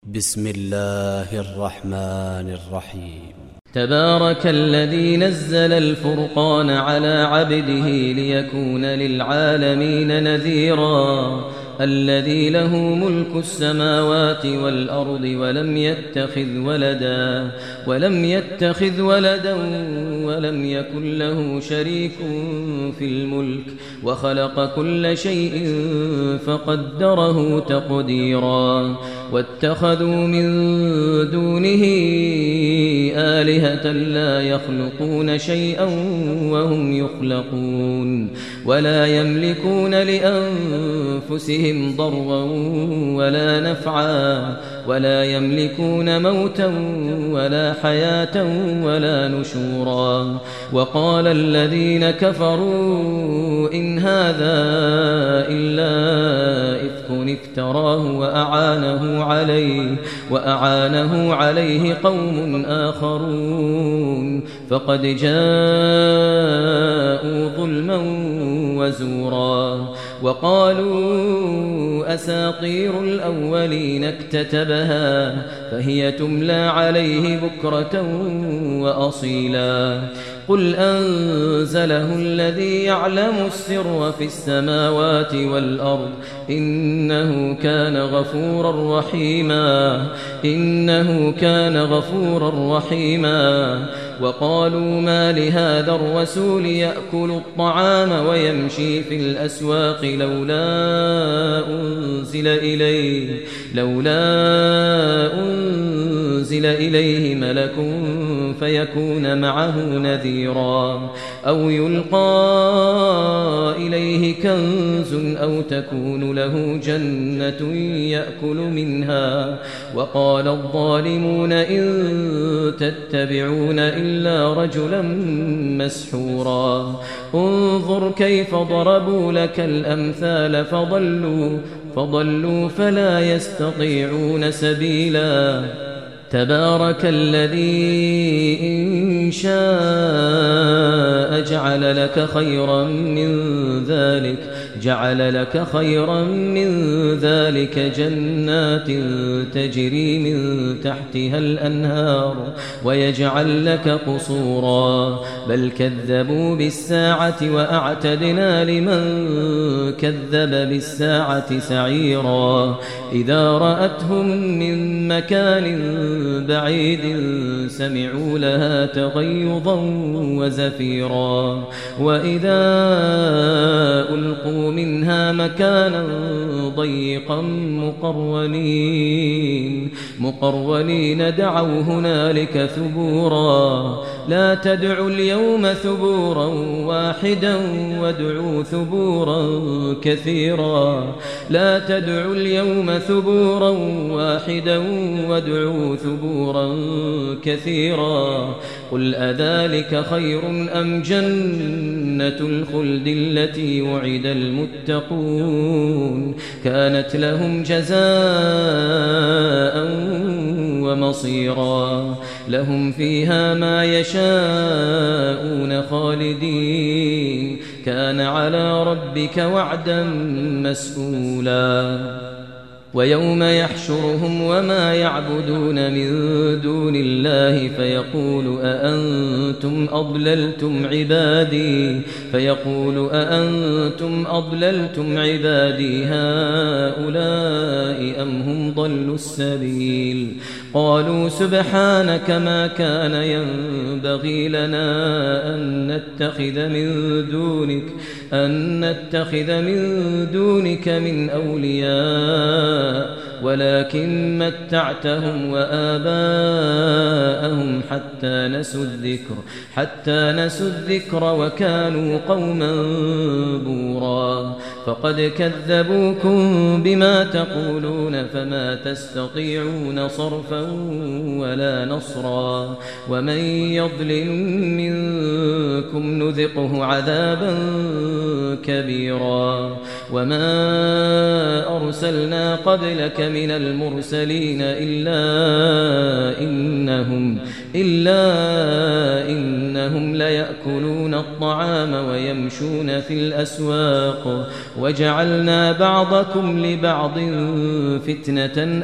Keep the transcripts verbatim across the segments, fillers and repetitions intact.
بسم الله الرحمن الرحيم. تبارك الذي نزل الفرقان على عبده ليكون للعالمين نذيرا الذي له ملك السماوات والأرض ولم يتخذ ولدا ولم يتخذ ولدا ولم يكن له شريك في الملك وخلق كل شيء فقدره تقديرا واتخذوا من دونه آلهة لا يخلقون شيئا وهم يخلقون ولا يملكون لأنفسهم ضرا ولا نفعا ولا يملكون موتا ولا حياة ولا نشورا وقال الذين كفروا إن هذا إلا إفك افتراه وأعانه عليه وأعانه عليه قوم آخرون فقد جاءوا ظلما وزورا وقالوا أساطير الأولين اكتتبها فهي تملى عليه بكرة وأصيلا قل أنزله الذي يعلم السر في السماوات والأرض إنه كان غفورا رحيما إنه كان غفورا رحيما وقالوا ما لهذا الرسول يأكل الطعام ويمشي في الأسواق لولا أنزل إليه لولا أنزل إليه ملك فيكون معه نذيرا أو يلقى إليه كنز أو تكون له جنة يأكل منها وقال الظالمون إن تتبعون إلا رجلا مسحورا انظر كيف ضربوا لك الأمثال فضلوا فضلوا فلا يستطيعون سبيلا تبارك الذي إن شاء جعل لك خيرا من ذلك جعل لك خيرا من ذلك جنات تجري من تحتها الأنهار ويجعل لك قصورا بل كذبوا بالساعة وأعتدنا لمن كذب بالساعة سعيرا إذا رأتهم من مكان بعيد سمعوا لها تغيظا وزفيرا وإذا ألقوا منها مكانا ضيقا مقرونين مقرونين دعوا هنالك ثبورا لا تدعوا اليوم ثبورا واحدا وادعوا ثبورا كثيرا لا تدعوا اليوم ثبورا واحدا وادعوا ثبورا كثيرا قل أذلك خير أم جنة الخلد التي وعد المتقون كانت لهم جزاء ومصيرا لهم فيها ما يشاءون خالدين كان على ربك وعدا مسئولا ويوم يحشرهم وما يعبدون من دون الله فيقول أأنتم أضللتم عبادي فيقول أأنتم أضللتم عبادي هؤلاء أم هم ضلوا السبيل قالوا سبحانك ما كان ينبغي لنا أن نتخذ من دونك أن نتخذ من دونك من أولياء ولكن متعتهم وآباءهم حتى نسوا الذكر حتى نسوا الذكر وكانوا قوما بورا فقد كذبوكم بما تقولون فما تستطيعون صرفا ولا نصرا ومن يظلم منكم نذقه عذابا كبيرا وما أرسلنا قبلك من المرسلين إلا إنهم إلا إنهم ليأكلون الطعام ويمشون في الأسواق وجعلنا بعضكم لبعض فتنة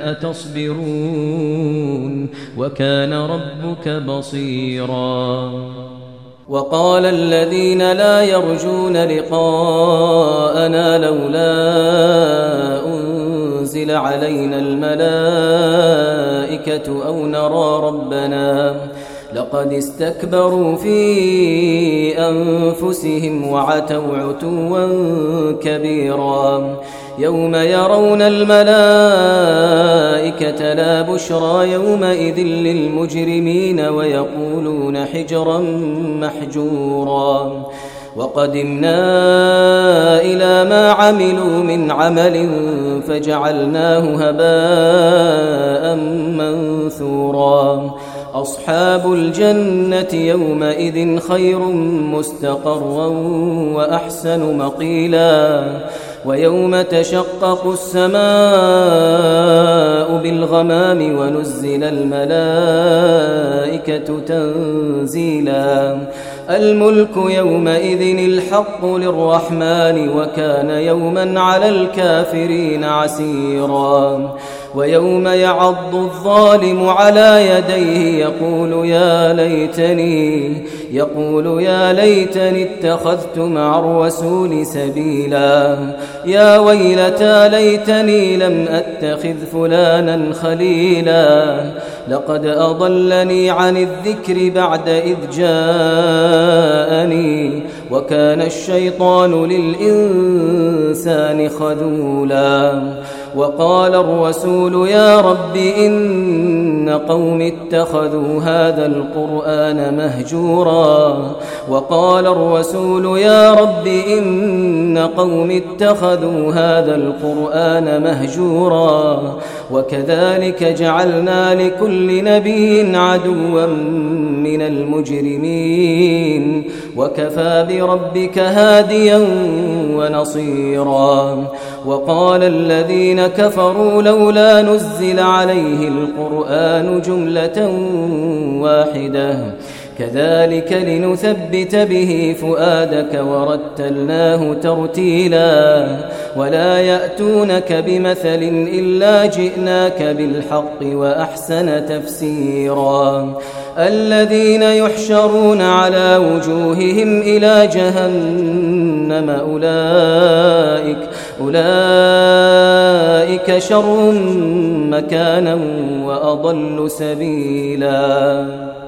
أتصبرون وكان ربك بصيرا وقال الذين لا يرجون لقاءنا لولا أنزل علينا الملائكة أو نرى ربنا لقد استكبروا في أنفسهم وعتوا عتوا كبيرا يوم يرون الملائكة لا بشرى يومئذ للمجرمين ويقولون حجرا محجورا وقدمنا إلى ما عملوا من عمل فجعلناه هباء منثورا أصحاب الجنة يومئذ خير مستقرا وأحسن مقيلا ويوم تشقق السماء بالغمام ونزل الملائكة تنزيلا الملك يومئذ الحق للرحمن وكان يوما على الكافرين عسيرا ويوم يعض الظالم على يديه يقول يا ليتني يقول يا ليتني اتخذت مع الرسول سبيلا يا ويلتى ليتني لم أتخذ فلانا خليلا لقد أضلني عن الذكر بعد إذ جاءني وكان الشيطان للإنسان خذولا وقال الرسول يا رب إن قوم اتخذوا هذا القرآن مهجورا وقال الرسول يا رب إن قوم اتخذوا هذا القرآن مهجورا وكذلك جعلنا لكل نبي عدوا من المجرمين وكفى بربك هاديا ونصيرا وقال الذين كفروا لولا نزل عليه القرآن جملة واحدة كذلك لنثبت به فؤادك ورتلناه ترتيلا ولا يأتونك بمثل إلا جئناك بالحق وأحسن تفسيرا الذين يحشرون على وجوههم إلى جهنم أولئك أولئك شر مكانا وأضل سبيلا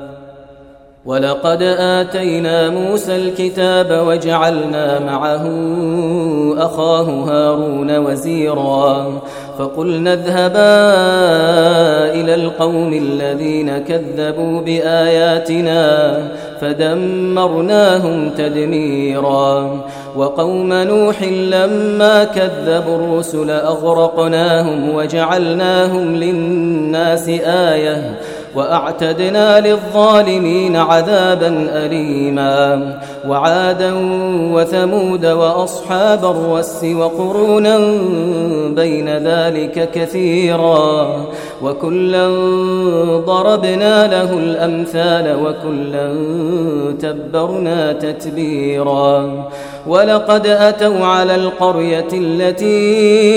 ولقد آتينا موسى الكتاب وجعلنا معه أخاه هارون وزيرا فقلنا اذهبا إلى القوم الذين كذبوا بآياتنا فدمرناهم تدميرا وقوم نوح لما كذبوا الرسل أغرقناهم وجعلناهم للناس آية وأعتدنا للظالمين عذابا أليما وعادا وثمود وأصحاب الرس وقرونا بين ذلك كثيرا وكلا ضربنا له الأمثال وكلا تبرنا تتبيرا ولقد أتوا على القرية التي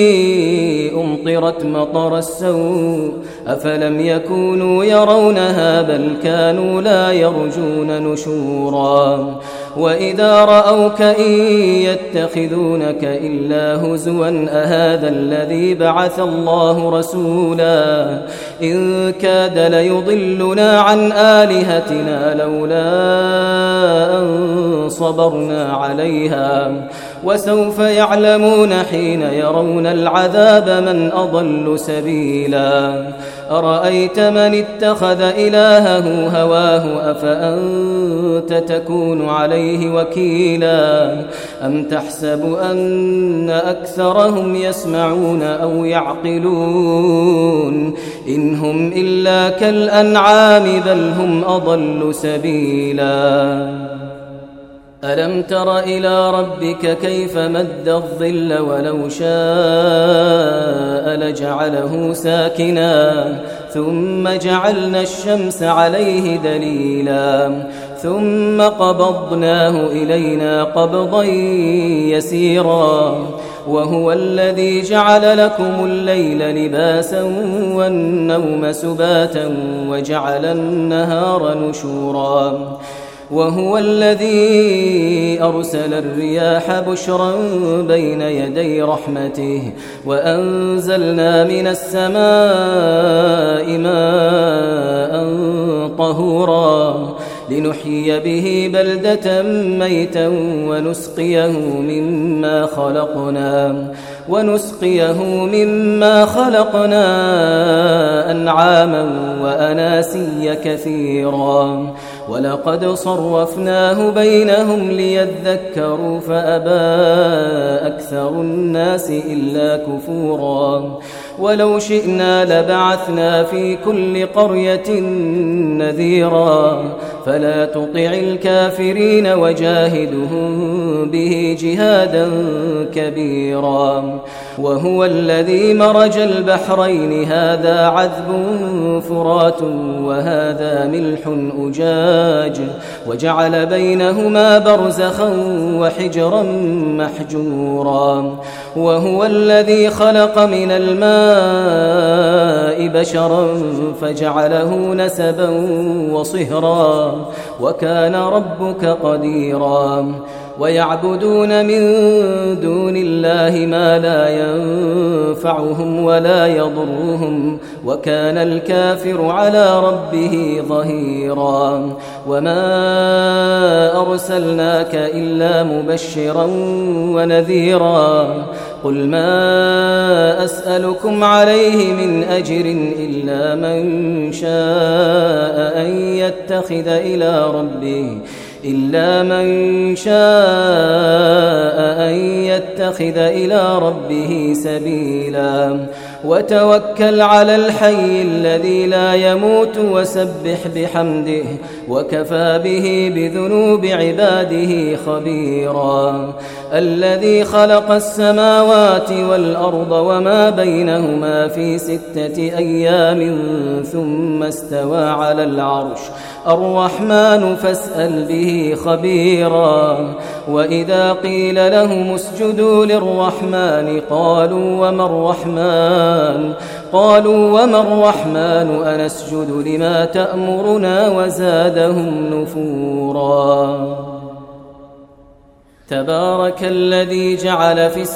أمطرت مطر السوء أفلم يكونوا يرونها بل كانوا لا يرجون نشورا وإذا رأوك إن يتخذونك إلا هزوا أهذا الذي بعث الله رسولا إن كاد ليضلنا عن آلهتنا لولا أن صبرنا عليها وسوف يعلمون حين يرون العذاب من أضل سبيلا أرأيت من اتخذ إلهه هواه أفأنت تكون عليه وكيلا أم تحسب أن أكثرهم يسمعون أو يعقلون إن هم إلا كالأنعام بل هم أضل سبيلا ألم تر إلى ربك كيف مد الظل ولو شاء لجعله ساكنا ثم جعلنا الشمس عليه دليلا ثم قبضناه إلينا قبضا يسيرا وهو الذي جعل لكم الليل لباسا والنوم سباتا وجعل النهار نشورا وهو الذي أرسل الرياح بشرا بين يدي رحمته وأنزلنا من السماء ماء طهورا لنحيي به بلدة ميتا ونسقيه مما خلقنا ونسقيه مما خلقنا أنعاما وأناسيا كثيرا ولقد صرفناه بينهم ليذكروا فأبى أكثر الناس إلا كفورا ولو شئنا لبعثنا في كل قرية نذيرا فلا تطع الكافرين وجاهدهم به جهادا كبيرا وهو الذي مرج البحرين هذا عذب فرات وهذا ملح أجاج وجعل بينهما برزخا وحجرا محجورا وهو الذي خلق من الماء بشرا فجعله نسبا وصهرا وكان ربك قديرا ويعبدون من دون الله ما لا ينفعهم ولا يضرهم وكان الكافر على ربه ظهيرا وما أرسلناك إلا مبشرا ونذيرا قل ما أسألكم عليه من أجر إلا من شاء أن يتخذ إلى ربه إلا من شاء أن يتخذ إلى ربه سبيلا وتوكل على الحي الذي لا يموت وسبح بحمده وكفى به بذنوب عباده خبيرا الذي خلق السماوات والأرض وما بينهما في ستة أيام ثم استوى على العرش الرحمن فاسأل به خبيرا وإذا قيل لهم اسجدوا للرحمن قالوا وما الرحمن قالوا وما الرحمن أنسجد لما تأمرنا وزادهم نفورا تبارك الذي جعل في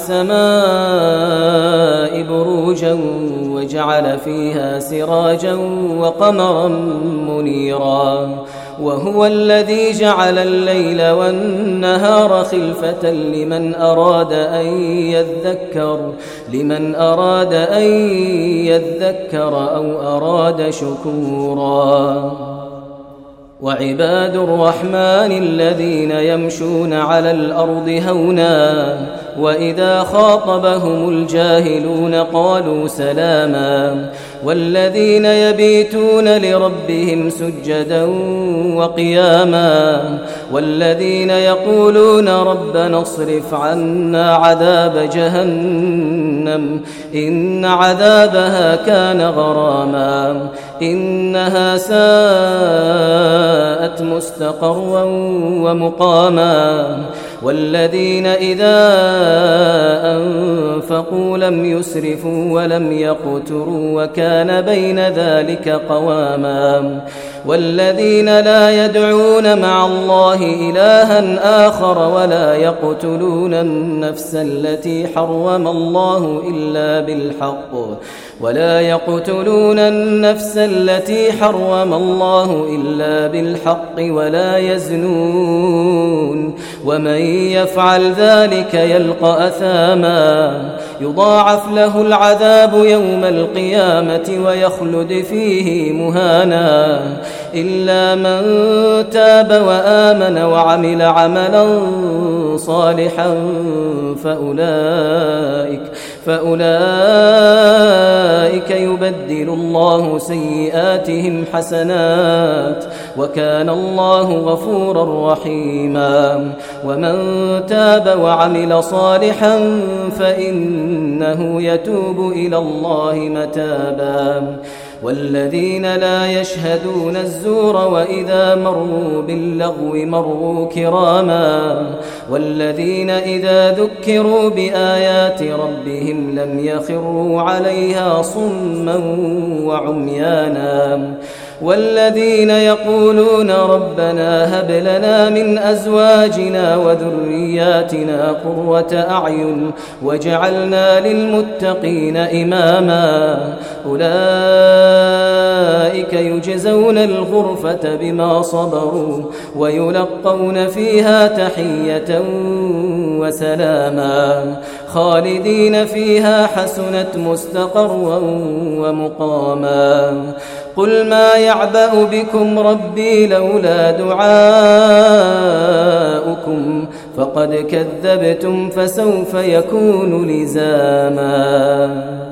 السماء بروجا وجعل فيها سراجا وقمرا منيرا وهو الذي جعل الليل والنهار خلفة لمن أراد أن يذكر لمن أراد أن يذكر أو أراد شكورا وعباد الرحمن الذين يمشون على الأرض هونا وإذا خاطبهم الجاهلون قالوا سلاما والذين يبيتون لربهم سجدا وقياما والذين يقولون ربنا اصرف عنا عذاب جهنم إن عذابها كان غراما إنها ساءت مستقرا ومقاما والذين إذا أنفقوا لم يسرفوا ولم يقتروا وكان بين ذلك قواما والذين لا يدعون مع الله إلها آخر ولا يقتلون النفس التي حرم الله إلا بالحق ولا يقتلون النفس التي حرم الله إلا بالحق ولا يزنون ومن يفعل ذلك يلقى أثاما يضاعف له العذاب يوم القيامة ويخلد فيه مهانا إلا من تاب وآمن وعمل عملا صالحا فأولئك فأولئك يبدل الله سيئاتهم حسنات وكان الله غفورا رحيما ومن تاب وعمل صالحا فإنه يتوب إلى الله متابا والذين لا يشهدون الزور وإذا مروا باللغو مروا كراما والذين إذا ذكروا بآيات ربهم لم يخروا عليها صما وعميانا والذين يقولون ربنا هب لنا من أزواجنا وذرياتنا قرة أعين واجعلنا للمتقين إماما أولئك يجزون الغرفة بما صبروا ويلقون فيها تحية وسلاما خالدين فيها حسنت مستقرا ومقاما قل ما يعبأ بكم ربي لولا دعاؤكم فقد كذبتم فسوف يكون لزاما.